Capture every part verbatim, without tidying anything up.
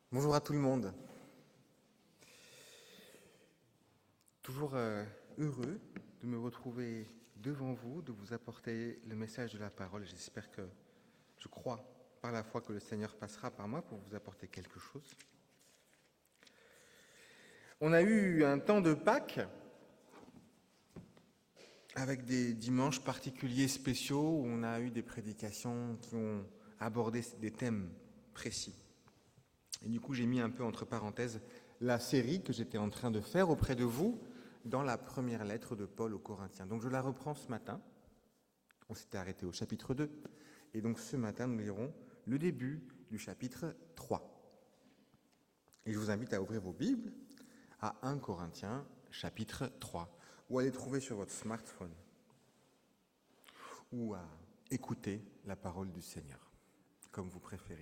Bonjour à tout le monde. Toujours euh, heureux de me retrouver devant vous, de vous apporter le message de la parole. J'espère que, je crois par la foi que le Seigneur passera par moi pour vous apporter quelque chose. On a eu un temps de Pâques avec des dimanches particuliers spéciaux où on a eu des prédications qui ont abordé des thèmes précis. Et du coup, j'ai mis un peu entre parenthèses la série que j'étais en train de faire auprès de vous dans la première lettre de Paul aux Corinthiens. Donc je la reprends ce matin. On s'était arrêté au chapitre deux. Et donc ce matin, nous lirons le début du chapitre trois. Et je vous invite à ouvrir vos Bibles à premier Corinthiens chapitre trois, ou à les trouver sur votre smartphone, ou à écouter la parole du Seigneur, comme vous préférez.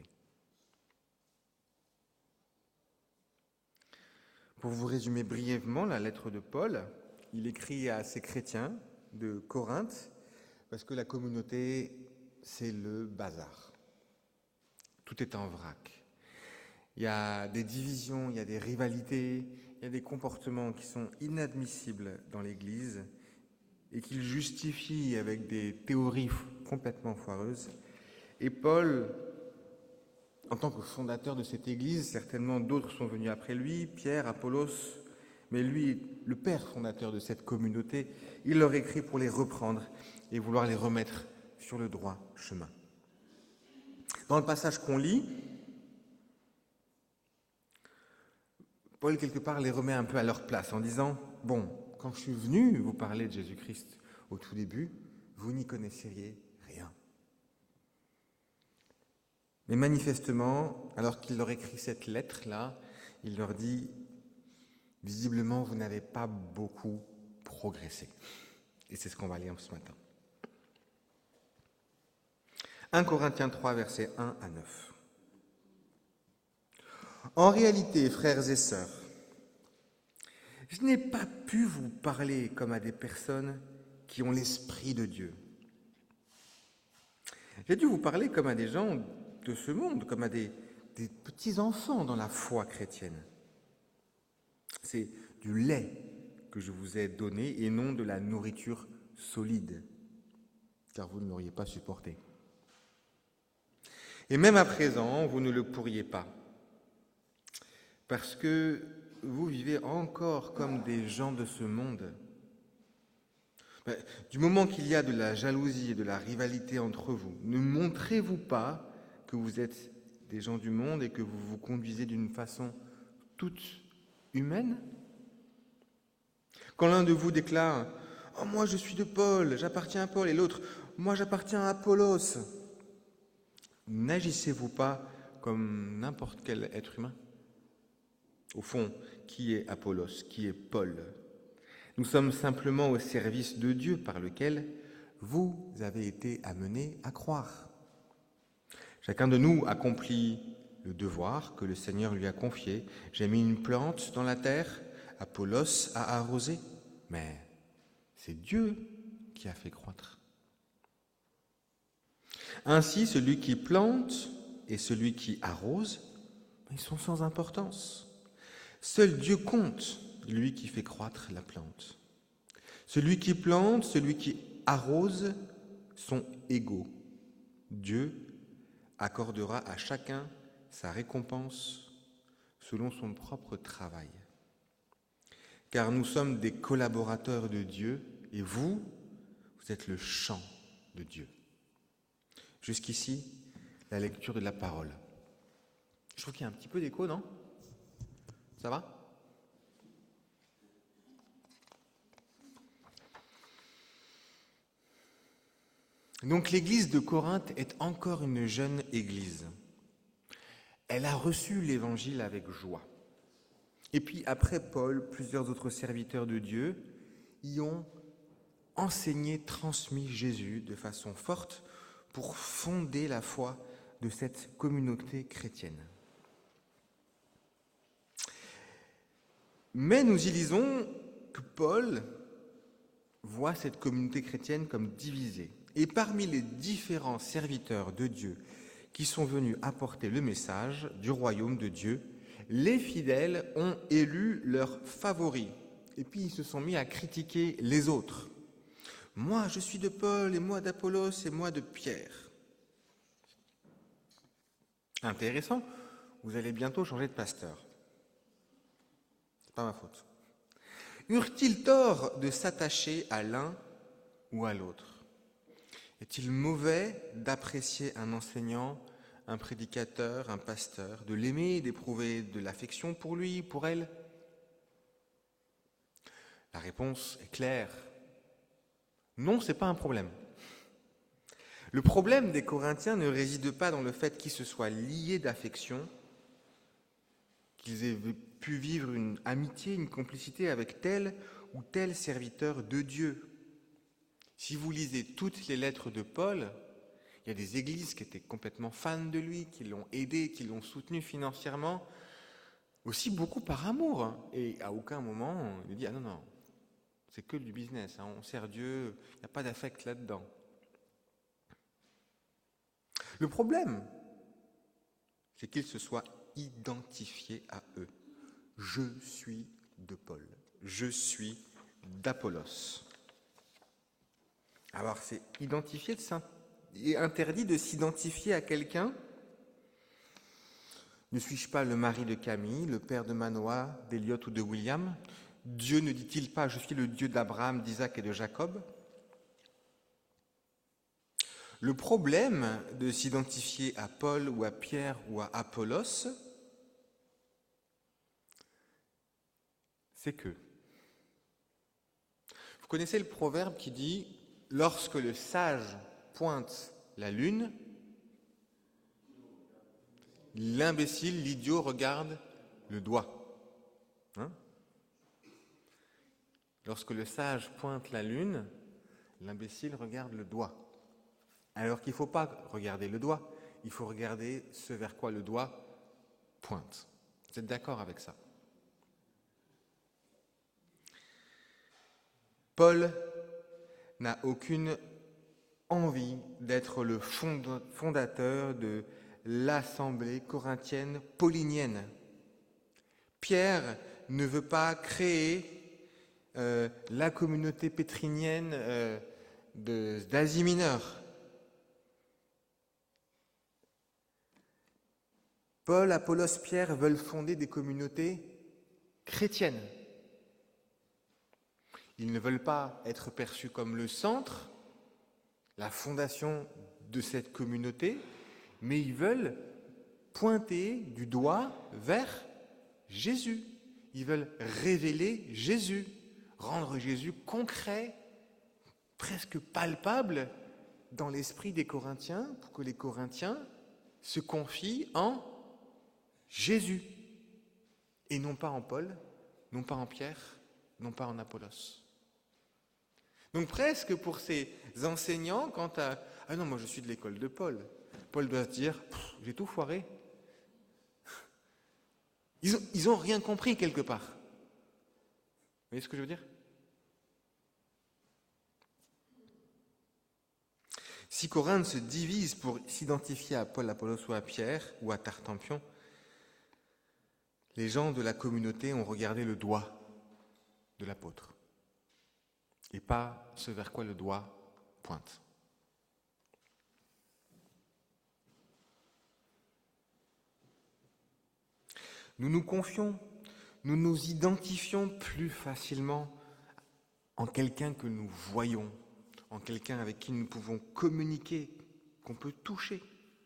Pour vous résumer brièvement la lettre de Paul, il écrit à ces chrétiens de Corinthe parce que la communauté, c'est le bazar. Tout est en vrac. Il y a des divisions, il y a des rivalités, il y a des comportements qui sont inadmissibles dans l'Église et qu'ils justifient avec des théories complètement foireuses. Et Paul, en tant que fondateur de cette Église, certainement d'autres sont venus après lui, Pierre, Apollos, mais lui, le père fondateur de cette communauté, il leur écrit pour les reprendre et vouloir les remettre sur le droit chemin. Dans le passage qu'on lit, Paul, quelque part, les remet un peu à leur place en disant « Bon, quand je suis venu vous parler de Jésus-Christ au tout début, vous n'y connaissiez rien. » Mais manifestement, alors qu'il leur écrit cette lettre-là, il leur dit « Visiblement, vous n'avez pas beaucoup progressé. » Et c'est ce qu'on va lire ce matin. premier Corinthiens trois, versets un à neuf. En réalité, frères et sœurs, je n'ai pas pu vous parler comme à des personnes qui ont l'Esprit de Dieu. J'ai dû vous parler comme à des gens de ce monde, comme à des, des petits-enfants dans la foi chrétienne. C'est du lait que je vous ai donné et non de la nourriture solide, car vous ne l'auriez pas supporté. Et même à présent, vous ne le pourriez pas, parce que vous vivez encore comme des gens de ce monde. Du moment qu'il y a de la jalousie et de la rivalité entre vous, ne montrez-vous pas que vous êtes des gens du monde et que vous vous conduisez d'une façon toute humaine? Quand l'un de vous déclare « Oh, moi je suis de Paul, j'appartiens à Paul » et l'autre « Moi j'appartiens à Apollos », n'agissez-vous pas comme n'importe quel être humain? Au fond, qui est Apollos? Qui est Paul? Nous sommes simplement au service de Dieu par lequel vous avez été amenés à croire. Chacun de nous accomplit le devoir que le Seigneur lui a confié. J'ai mis une plante dans la terre, Apollos a arrosé, mais c'est Dieu qui a fait croître. Ainsi, celui qui plante et celui qui arrose, ils sont sans importance. Seul Dieu compte, lui qui fait croître la plante. Celui qui plante, celui qui arrose sont égaux. Dieu accordera à chacun sa récompense selon son propre travail. Car nous sommes des collaborateurs de Dieu et vous, vous êtes le champ de Dieu. Jusqu'ici, la lecture de la parole. Je trouve qu'il y a un petit peu d'écho, non ? Ça va ? Donc l'église de Corinthe est encore une jeune église. Elle a reçu l'évangile avec joie. Et puis après Paul, plusieurs autres serviteurs de Dieu y ont enseigné, transmis Jésus de façon forte pour fonder la foi de cette communauté chrétienne. Mais nous y lisons que Paul voit cette communauté chrétienne comme divisée. Et parmi les différents serviteurs de Dieu qui sont venus apporter le message du royaume de Dieu, les fidèles ont élu leurs favoris. Et puis ils se sont mis à critiquer les autres. Moi, je suis de Paul, et moi d'Apollos, et moi de Pierre. Intéressant, vous allez bientôt changer de pasteur. C'est pas ma faute. Eurent-ils tort de s'attacher à l'un ou à l'autre? Est-il mauvais d'apprécier un enseignant, un prédicateur, un pasteur, de l'aimer, d'éprouver de l'affection pour lui, pour elle? La réponse est claire. Non, ce n'est pas un problème. Le problème des Corinthiens ne réside pas dans le fait qu'ils se soient liés d'affection, qu'ils aient pu vivre une amitié, une complicité avec tel ou tel serviteur de Dieu. Si vous lisez toutes les lettres de Paul, il y a des églises qui étaient complètement fans de lui, qui l'ont aidé, qui l'ont soutenu financièrement, aussi beaucoup par amour. Hein. Et à aucun moment, il dit « Ah non, non, c'est que du business, hein, on sert Dieu, il n'y a pas d'affect là-dedans. » Le problème, c'est qu'ils se soient identifiés à eux. Je suis de Paul, je suis d'Apollos. Alors c'est identifié, il est interdit de s'identifier à quelqu'un. Ne suis-je pas le mari de Camille, le père de Manoah, d'Eliot ou de William? Dieu ne dit-il pas, je suis le Dieu d'Abraham, d'Isaac et de Jacob? Le problème de s'identifier à Paul ou à Pierre ou à Apollos, c'est que, vous connaissez le proverbe qui dit « Lorsque le sage pointe la lune, l'imbécile, l'idiot regarde le doigt. Hein » Lorsque le sage pointe la lune, l'imbécile regarde le doigt. Alors qu'il ne faut pas regarder le doigt, il faut regarder ce vers quoi le doigt pointe. Vous êtes d'accord avec ça? Paul n'a aucune envie d'être le fondateur de l'assemblée corinthienne paulinienne. Pierre ne veut pas créer euh, la communauté pétrinienne euh, de, d'Asie mineure. Paul, Apollos, Pierre veulent fonder des communautés chrétiennes. Ils ne veulent pas être perçus comme le centre, la fondation de cette communauté, mais ils veulent pointer du doigt vers Jésus. Ils veulent révéler Jésus, rendre Jésus concret, presque palpable dans l'esprit des Corinthiens, pour que les Corinthiens se confient en Jésus, et non pas en Paul, non pas en Pierre, non pas en Apollos. Donc presque pour ces enseignants, quant à « Ah non, moi je suis de l'école de Paul », Paul doit se dire « J'ai tout foiré ». Ils ont, ils ont rien compris quelque part. Vous voyez ce que je veux dire? Si Corinthe se divise pour s'identifier à Paul, Apollos ou à Pierre ou à Tartampion, les gens de la communauté ont regardé le doigt de l'apôtre et pas ce vers quoi le doigt pointe. Nous nous confions, nous nous identifions plus facilement en quelqu'un que nous voyons, en quelqu'un avec qui nous pouvons communiquer, qu'on peut toucher.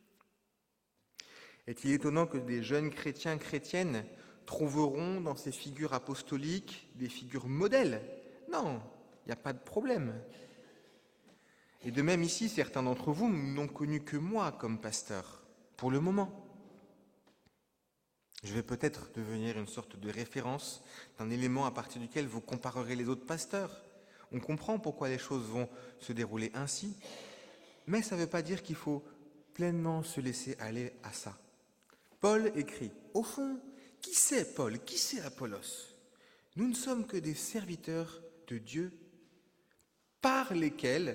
Est-il étonnant que des jeunes chrétiens, chrétiennes trouveront dans ces figures apostoliques des figures modèles? Non, il n'y a pas de problème. Et de même ici, certains d'entre vous n'ont connu que moi comme pasteur, pour le moment. Je vais peut-être devenir une sorte de référence, d'un élément à partir duquel vous comparerez les autres pasteurs. On comprend pourquoi les choses vont se dérouler ainsi, mais ça ne veut pas dire qu'il faut pleinement se laisser aller à ça. Paul écrit, au fond, qui c'est Paul, qui c'est Apollos? Nous ne sommes que des serviteurs de Dieu par lesquels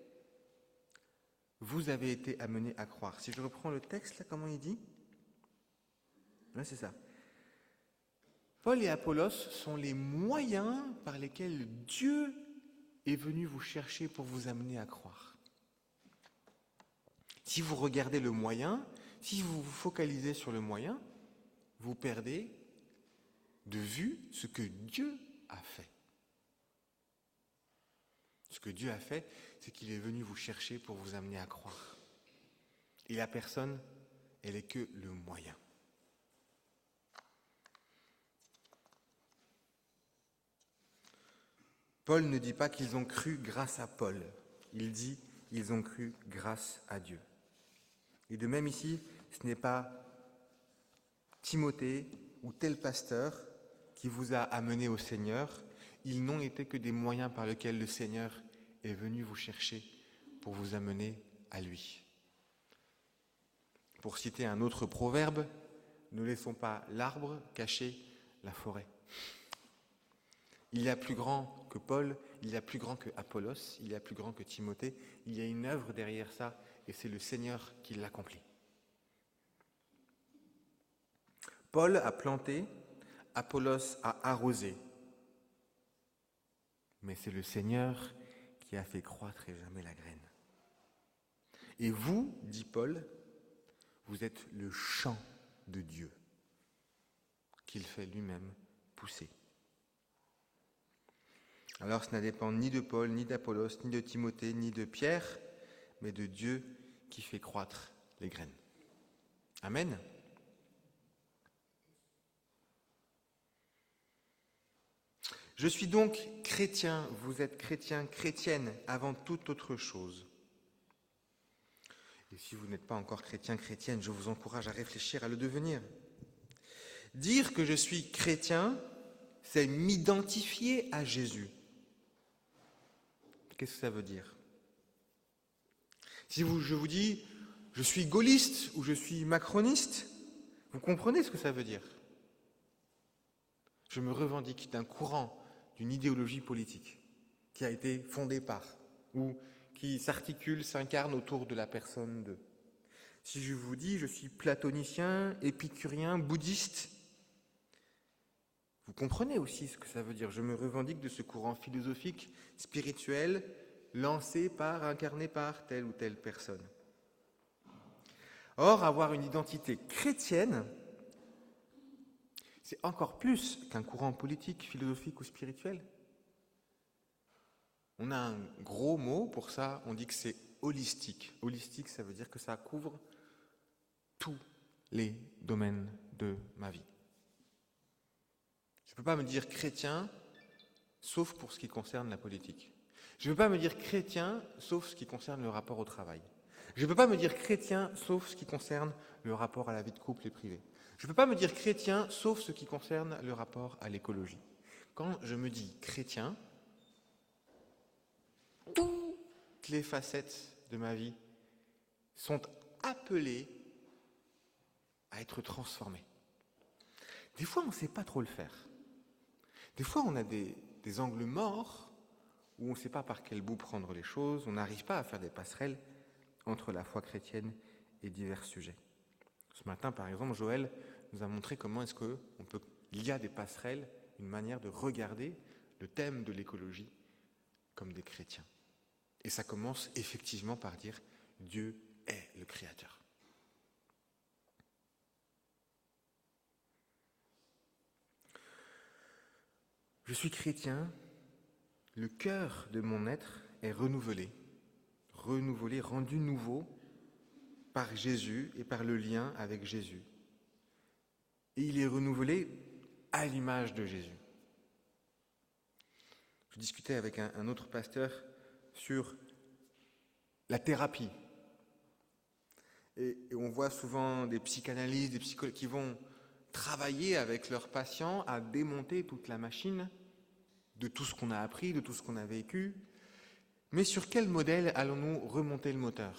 vous avez été amenés à croire. Si je reprends le texte, là, comment il dit? Là, c'est ça. Paul et Apollos sont les moyens par lesquels Dieu est venu vous chercher pour vous amener à croire. Si vous regardez le moyen, si vous vous focalisez sur le moyen, vous perdez de vue ce que Dieu a fait. Ce que Dieu a fait, c'est qu'il est venu vous chercher pour vous amener à croire. Et la personne, elle est que le moyen. Paul ne dit pas qu'ils ont cru grâce à Paul. Il dit ils ont cru grâce à Dieu. Et de même ici, ce n'est pas Timothée ou tel pasteur qui vous a amené au Seigneur. Ils n'ont été que des moyens par lesquels le Seigneur est venu vous chercher pour vous amener à lui. Pour citer un autre proverbe, ne laissons pas l'arbre cacher la forêt. Il y a plus grand que Paul, il y a plus grand que Apollos, il y a plus grand que Timothée. Il y a une œuvre derrière ça et c'est le Seigneur qui l'accomplit. Paul a planté, Apollos a arrosé. Mais c'est le Seigneur qui a fait croître et germer la graine. Et vous, dit Paul, vous êtes le champ de Dieu qu'il fait lui-même pousser. Alors ce ne dépend ni de Paul, ni d'Apollos, ni de Timothée, ni de Pierre, mais de Dieu qui fait croître les graines. Amen. Je suis donc chrétien, vous êtes chrétien, chrétienne, avant toute autre chose. Et si vous n'êtes pas encore chrétien, chrétienne, je vous encourage à réfléchir à le devenir. Dire que je suis chrétien, c'est m'identifier à Jésus. Qu'est-ce que ça veut dire ? Si vous, je vous dis, je suis gaulliste ou je suis macroniste, vous comprenez ce que ça veut dire ? Je me revendique d'un courant, d'une idéologie politique qui a été fondée par, ou qui s'articule, s'incarne autour de la personne de. Si je vous dis, je suis platonicien, épicurien, bouddhiste, vous comprenez aussi ce que ça veut dire. Je me revendique de ce courant philosophique, spirituel, lancé par, incarné par telle ou telle personne. Or, avoir une identité chrétienne, c'est encore plus qu'un courant politique, philosophique ou spirituel. On a un gros mot pour ça, on dit que c'est holistique. Holistique, ça veut dire que ça couvre tous les domaines de ma vie. Je ne peux pas me dire chrétien, sauf pour ce qui concerne la politique. Je ne peux pas me dire chrétien, sauf ce qui concerne le rapport au travail. Je ne peux pas me dire chrétien, sauf ce qui concerne le rapport à la vie de couple et privée. Je ne peux pas me dire chrétien, sauf ce qui concerne le rapport à l'écologie. Quand je me dis chrétien, toutes les facettes de ma vie sont appelées à être transformées. Des fois, on ne sait pas trop le faire. Des fois, on a des, des angles morts où on ne sait pas par quel bout prendre les choses, on n'arrive pas à faire des passerelles entre la foi chrétienne et divers sujets. Ce matin, par exemple, Joël nous a montré comment est-ce que on peut, il y a des passerelles, une manière de regarder le thème de l'écologie comme des chrétiens. Et ça commence effectivement par dire Dieu est le Créateur. Je suis chrétien, le cœur de mon être est renouvelé, renouvelé, rendu nouveau par Jésus et par le lien avec Jésus. Et il est renouvelé à l'image de Jésus. Je discutais avec un, un autre pasteur sur la thérapie. Et, et on voit souvent des psychanalystes, des psychologues qui vont travailler avec leurs patients à démonter toute la machine de tout ce qu'on a appris, de tout ce qu'on a vécu. Mais sur quel modèle allons-nous remonter le moteur ?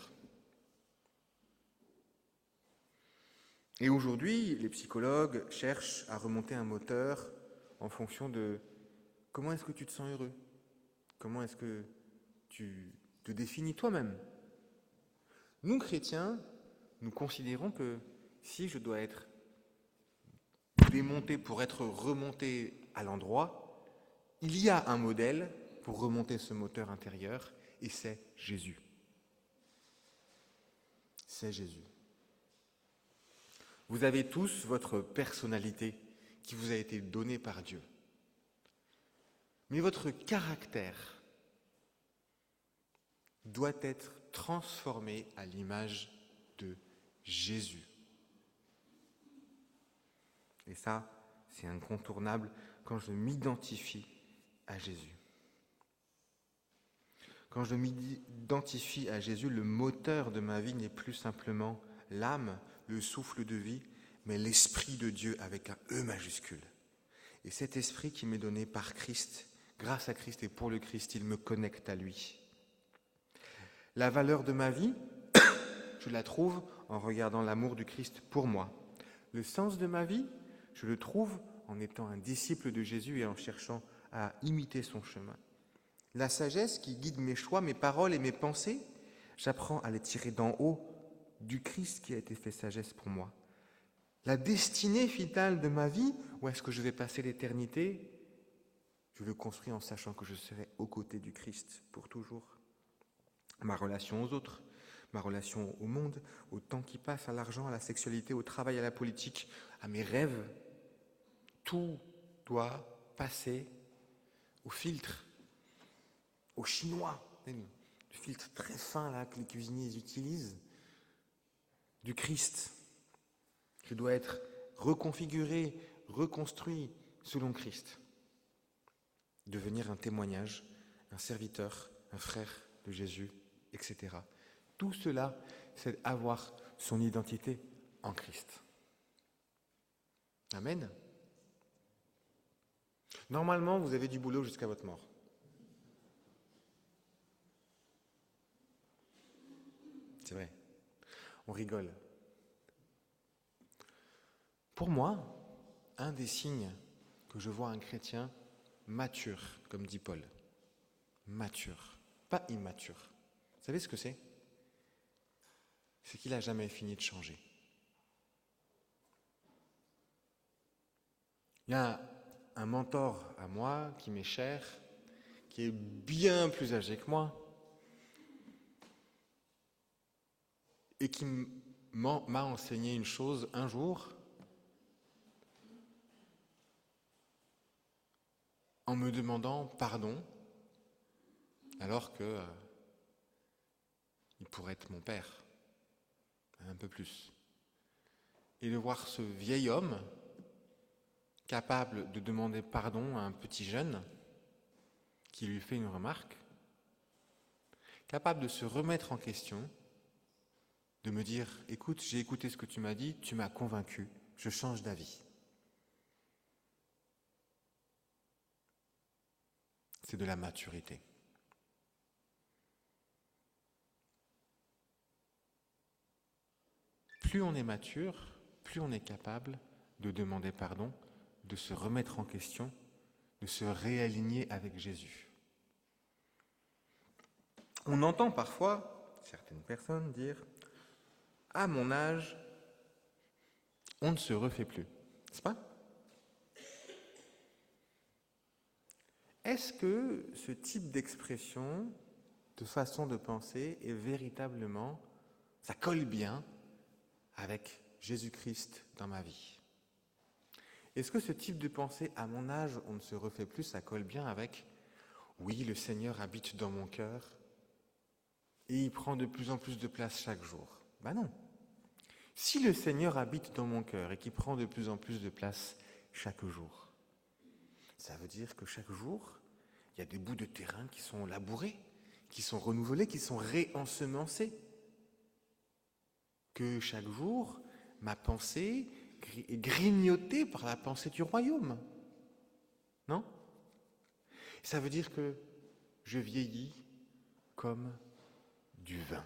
Et aujourd'hui, les psychologues cherchent à remonter un moteur en fonction de comment est-ce que tu te sens heureux ? Comment est-ce que tu te définis toi-même ? Nous, chrétiens, nous considérons que si je dois être démonté pour être remonté à l'endroit, il y a un modèle pour remonter ce moteur intérieur, et c'est Jésus. C'est Jésus. Vous avez tous votre personnalité qui vous a été donnée par Dieu. Mais votre caractère doit être transformé à l'image de Jésus. Et ça, c'est incontournable quand je m'identifie à Jésus. Quand je m'identifie à Jésus, le moteur de ma vie n'est plus simplement l'âme, le souffle de vie, mais l'Esprit de Dieu avec un E majuscule. Et cet Esprit qui m'est donné par Christ, grâce à Christ et pour le Christ, il me connecte à lui. La valeur de ma vie, je la trouve en regardant l'amour du Christ pour moi. Le sens de ma vie, je le trouve en étant un disciple de Jésus et en cherchant à imiter son chemin. La sagesse qui guide mes choix, mes paroles et mes pensées, j'apprends à les tirer d'en haut du Christ qui a été fait sagesse pour moi. La destinée finale de ma vie, où est-ce que je vais passer l'éternité, je le construis en sachant que je serai aux côtés du Christ pour toujours. Ma relation aux autres, ma relation au monde, au temps qui passe, à l'argent, à la sexualité, au travail, à la politique, à mes rêves, tout doit passer au filtre, au chinois, le filtre très fin là, que les cuisiniers utilisent, du Christ. Je dois être reconfiguré, reconstruit selon Christ. Devenir un témoignage, un serviteur, un frère de Jésus, et cetera. Tout cela, c'est avoir son identité en Christ. Amen. Normalement, vous avez du boulot jusqu'à votre mort. C'est vrai. On rigole. Pour moi, un des signes que je vois un chrétien mature, comme dit Paul, mature, pas immature. Vous savez ce que c'est ? C'est qu'il n'a jamais fini de changer. Il y a un mentor à moi qui m'est cher, qui est bien plus âgé que moi, et qui m'a enseigné une chose un jour, en me demandant pardon, alors que euh, il pourrait être mon père, un peu plus. Et de voir ce vieil homme capable de demander pardon à un petit jeune qui lui fait une remarque, capable de se remettre en question, de me dire « Écoute, j'ai écouté ce que tu m'as dit, tu m'as convaincu, je change d'avis. » C'est de la maturité. Plus on est mature, plus on est capable de demander pardon, de se remettre en question, de se réaligner avec Jésus. On entend parfois certaines personnes dire « À mon âge, on ne se refait plus. » N'est-ce pas ? Est-ce que ce type d'expression, de façon de penser, est véritablement, ça colle bien avec Jésus-Christ dans ma vie ? Est-ce que ce type de pensée, à mon âge, on ne se refait plus, ça colle bien avec « Oui, le Seigneur habite dans mon cœur et il prend de plus en plus de place chaque jour. » Ben non. Si le Seigneur habite dans mon cœur et qu'il prend de plus en plus de place chaque jour, ça veut dire que chaque jour, il y a des bouts de terrain qui sont labourés, qui sont renouvelés, qui sont réensemencés. Que chaque jour, ma pensée est grignotée par la pensée du royaume. Non ? Ça veut dire que je vieillis comme du vin.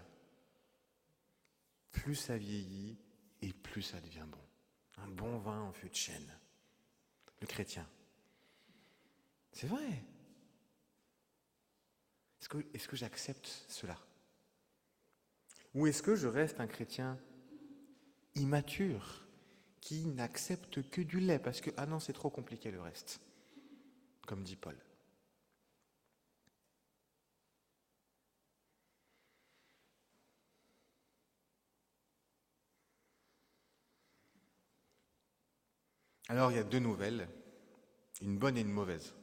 Plus ça vieillit et plus ça devient bon. Un bon vin en fût de chêne. Le chrétien. C'est vrai. Est-ce que, est-ce que j'accepte cela ? Ou est-ce que je reste un chrétien immature, qui n'acceptent que du lait, parce que, ah non, c'est trop compliqué le reste, comme dit Paul. Alors, il y a deux nouvelles, une bonne et une mauvaise.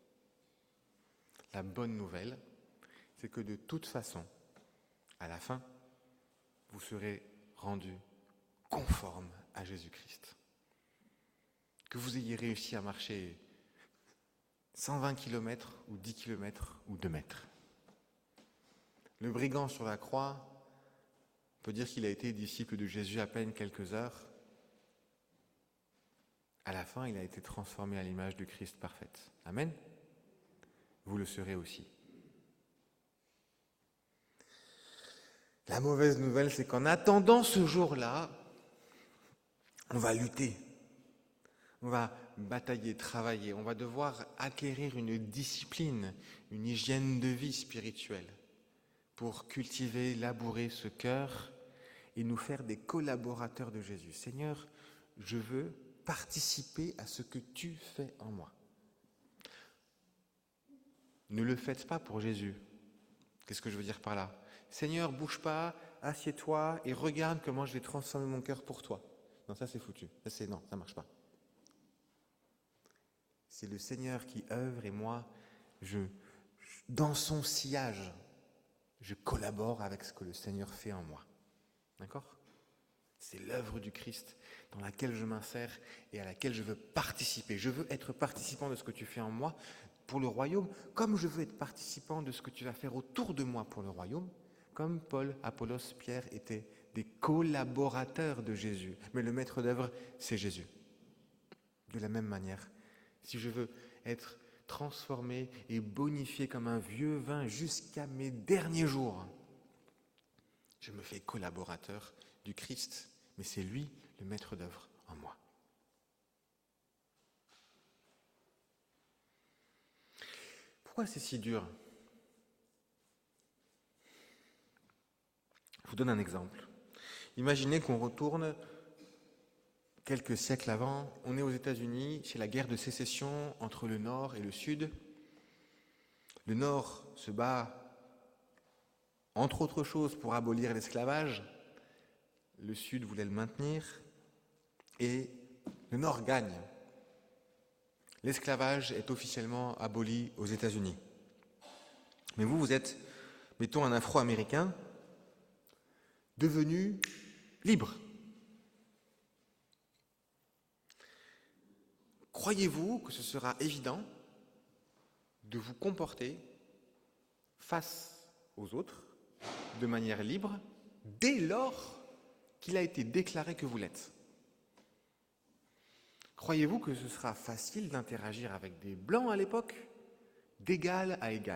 La bonne nouvelle, c'est que de toute façon, à la fin, vous serez rendus conformes à Jésus-Christ. Que vous ayez réussi à marcher cent vingt kilomètres ou dix kilomètres ou deux mètres. Le brigand sur la croix peut dire qu'il a été disciple de Jésus à peine quelques heures. À la fin, il a été transformé à l'image du Christ parfaite. Amen. Vous le serez aussi. La mauvaise nouvelle, c'est qu'en attendant ce jour-là, on va lutter, on va batailler, travailler, on va devoir acquérir une discipline, une hygiène de vie spirituelle pour cultiver, labourer ce cœur et nous faire des collaborateurs de Jésus. Seigneur, je veux participer à ce que tu fais en moi. Ne le faites pas pour Jésus. Qu'est-ce que je veux dire par là ? Seigneur, bouge pas, assieds-toi et regarde comment je vais transformer mon cœur pour toi. Non, ça c'est foutu. Ça, c'est, non, ça marche pas. C'est le Seigneur qui œuvre et moi, je, je, dans son sillage, je collabore avec ce que le Seigneur fait en moi. D'accord ? C'est l'œuvre du Christ dans laquelle je m'insère et à laquelle je veux participer. Je veux être participant de ce que tu fais en moi pour le royaume, comme je veux être participant de ce que tu vas faire autour de moi pour le royaume, comme Paul, Apollos, Pierre étaient des collaborateurs de Jésus. Mais le maître d'œuvre, c'est Jésus. De la même manière, si je veux être transformé et bonifié comme un vieux vin jusqu'à mes derniers jours, je me fais collaborateur du Christ, mais c'est lui le maître d'œuvre en moi. Pourquoi c'est si dur ? Je vous donne un exemple. Imaginez qu'on retourne quelques siècles avant, on est aux États-Unis, c'est la guerre de sécession entre le Nord et le Sud. Le Nord se bat, entre autres choses, pour abolir l'esclavage. Le Sud voulait le maintenir et le Nord gagne. L'esclavage est officiellement aboli aux États-Unis. Mais vous, vous êtes, mettons, un Afro-Américain devenu libre. Croyez-vous que ce sera évident de vous comporter face aux autres de manière libre dès lors qu'il a été déclaré que vous l'êtes ? Croyez-vous que ce sera facile d'interagir avec des blancs à l'époque, d'égal à égal ?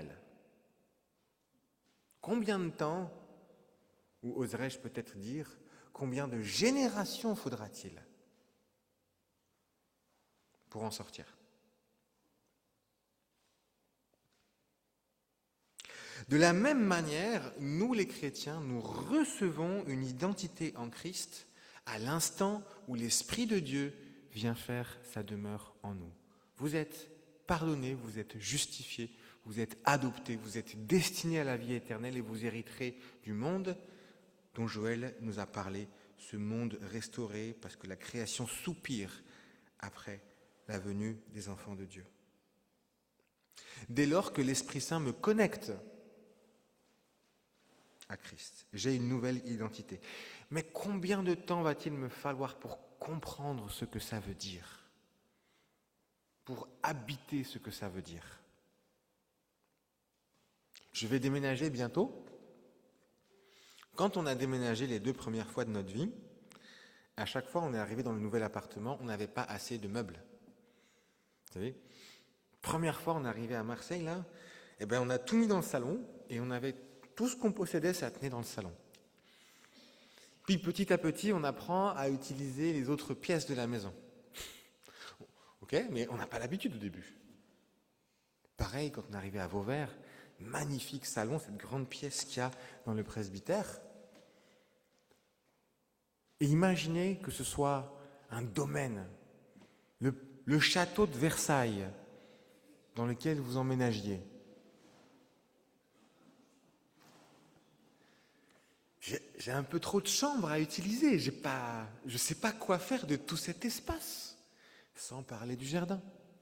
Combien de temps, ou oserais-je peut-être dire, combien de générations faudra-t-il pour en sortir ? De la même manière, nous les chrétiens, nous recevons une identité en Christ à l'instant où l'Esprit de Dieu vient faire sa demeure en nous. Vous êtes pardonnés, vous êtes justifiés, vous êtes adoptés, vous êtes destinés à la vie éternelle et vous hériterez du monde dont Joël nous a parlé, ce monde restauré parce que la création soupire après la venue des enfants de Dieu. Dès lors que l'Esprit Saint me connecte à Christ, j'ai une nouvelle identité. Mais combien de temps va-t-il me falloir pour comprendre ce que ça veut dire, pour habiter ce que ça veut dire ? Je vais déménager bientôt. Quand on a déménagé les deux premières fois de notre vie, à chaque fois on est arrivé dans le nouvel appartement, on n'avait pas assez de meubles. Vous savez, première fois on est arrivé à Marseille, là, eh ben on a tout mis dans le salon et on avait tout ce qu'on possédait, ça tenait dans le salon. Puis petit à petit, on apprend à utiliser les autres pièces de la maison. Ok, mais on n'a pas l'habitude au début. Pareil, quand on est arrivé à Vauvert, magnifique salon, cette grande pièce qu'il y a dans le presbytère. Et imaginez que ce soit un domaine, le, le château de Versailles dans lequel vous emménagiez. J'ai, j'ai un peu trop de chambres à utiliser, j'ai pas, je ne sais pas quoi faire de tout cet espace, sans parler du jardin.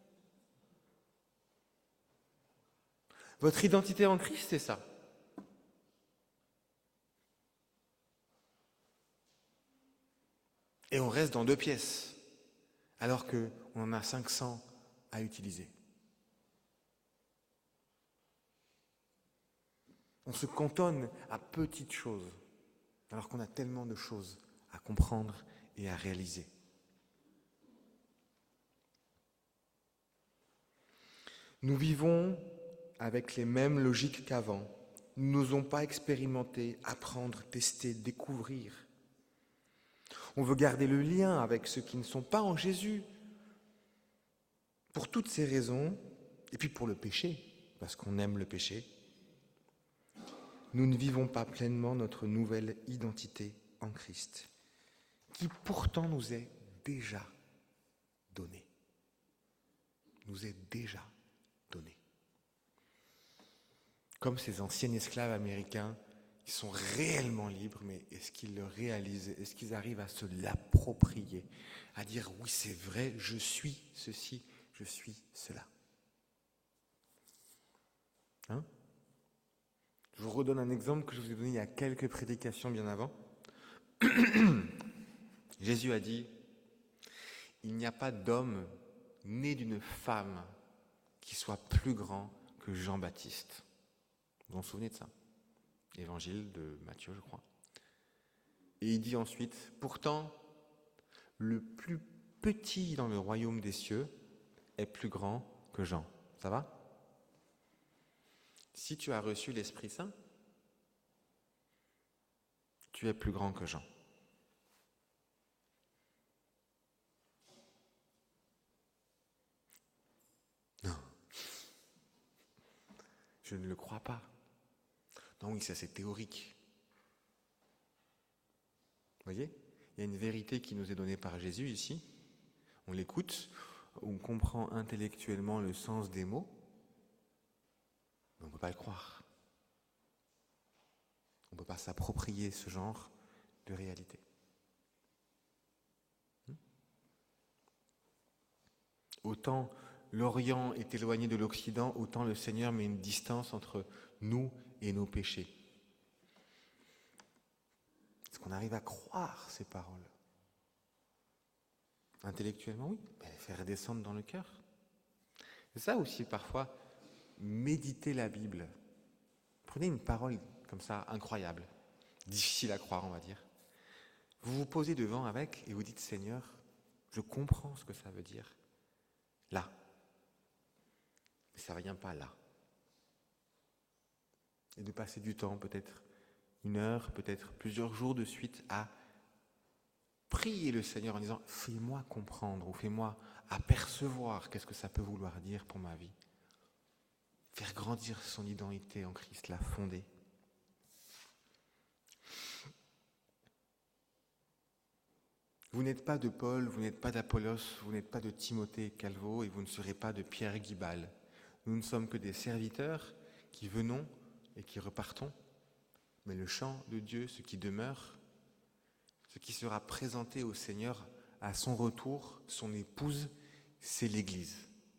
Votre identité en Christ, c'est ça. Et on reste dans deux pièces, alors qu'on en a cinq cents à utiliser. On se cantonne à petites choses, alors qu'on a tellement de choses à comprendre et à réaliser. Nous vivons avec les mêmes logiques qu'avant. Nous n'osons pas expérimenter, apprendre, tester, découvrir. On veut garder le lien avec ceux qui ne sont pas en Jésus. Pour toutes ces raisons, et puis pour le péché, parce qu'on aime le péché, nous ne vivons pas pleinement notre nouvelle identité en Christ, qui pourtant nous est déjà donnée. Nous est déjà donnée. Comme ces anciens esclaves américains qui sont réellement libres, mais est-ce qu'ils le réalisent? Est-ce qu'ils arrivent à se l'approprier? À dire oui, c'est vrai, je suis ceci, je suis cela. Hein? Je vous redonne un exemple que je vous ai donné il y a quelques prédications bien avant. Jésus a dit, il n'y a pas d'homme né d'une femme qui soit plus grand que Jean-Baptiste. Vous vous souvenez de ça? Évangile de Matthieu, je crois. Et il dit ensuite, pourtant, le plus petit dans le royaume des cieux est plus grand que Jean. Ça va? Si tu as reçu l'Esprit Saint, tu es plus grand que Jean. Non. Je ne le crois pas. Non, oui, ça c'est théorique. Vous voyez? Il y a une vérité qui nous est donnée par Jésus ici. On l'écoute, on comprend intellectuellement le sens des mots, mais on ne peut pas le croire. On ne peut pas s'approprier ce genre de réalité. Autant l'Orient est éloigné de l'Occident, autant le Seigneur met une distance entre nous et nos péchés. Est-ce qu'on arrive à croire ces paroles? Intellectuellement, oui, mais faire descendre dans le cœur. C'est ça aussi, parfois, méditer la Bible. Prenez une parole comme ça, incroyable, difficile à croire, on va dire. Vous vous posez devant avec et vous dites, Seigneur, je comprends ce que ça veut dire. Là. Mais ça ne vient pas là. Et de passer du temps, peut-être une heure, peut-être plusieurs jours de suite, à prier le Seigneur en disant, fais-moi comprendre ou fais-moi apercevoir qu'est-ce que ça peut vouloir dire pour ma vie. Faire grandir son identité en Christ, la fonder. Vous n'êtes pas de Paul, vous n'êtes pas d'Apollos, vous n'êtes pas de Timothée Calvo et vous ne serez pas de Pierre Guibal. Nous ne sommes que des serviteurs qui venons et qui repartons. Mais le chant de Dieu, ce qui demeure, ce qui sera présenté au Seigneur à son retour, son épouse, c'est l'Église.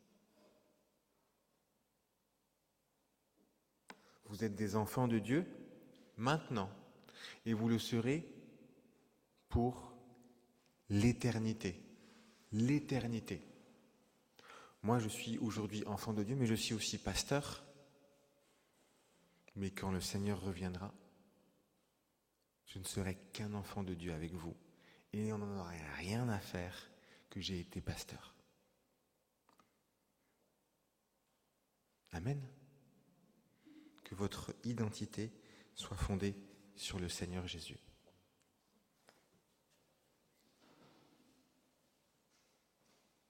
Vous êtes des enfants de Dieu maintenant et vous le serez pour l'éternité. L'éternité. Moi, je suis aujourd'hui enfant de Dieu, mais je suis aussi pasteur. Mais quand le Seigneur reviendra, je ne serai qu'un enfant de Dieu avec vous. Et on n'en aurait rien à faire que j'ai été pasteur. Amen. Que votre identité soit fondée sur le Seigneur Jésus.